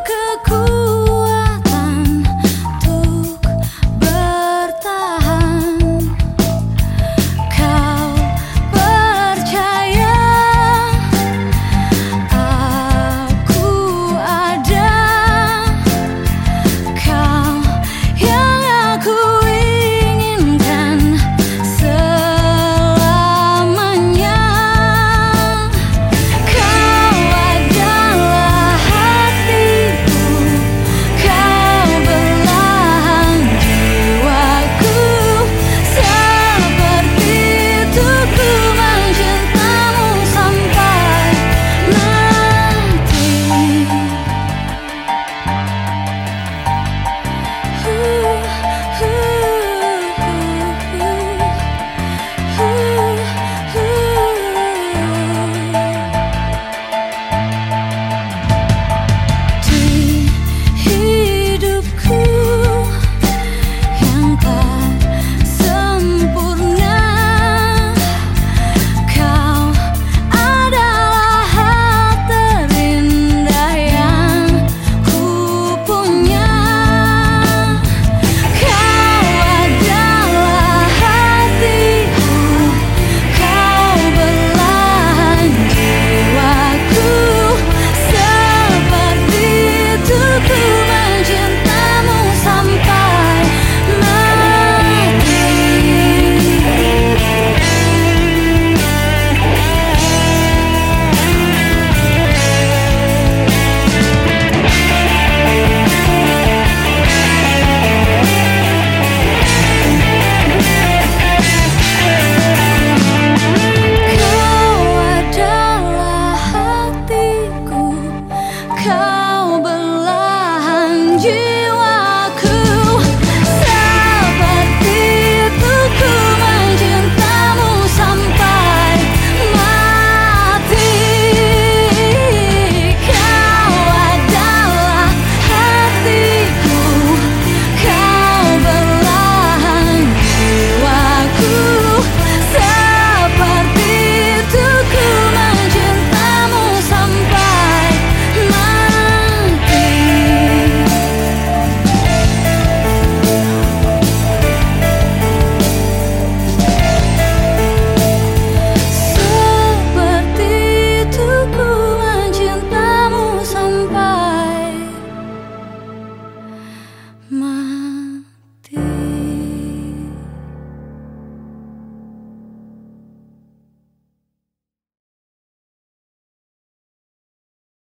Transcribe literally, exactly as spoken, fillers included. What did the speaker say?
kekuatan untuk bertahan. Kau percaya aku ada, kau yang aku inginkan selamanya. Kau adalah hatiku, kau belahan jiwaku. Seperti itu ku mencintamu sampai mati. Di hidupku yang tak sempurna, kau adalah hal terindah yang ku punya. Kau adalah hatiku, kau belahan jiwaku. Seperti itu ku mencintamu sampai mati. Kau adalah hatiku, kau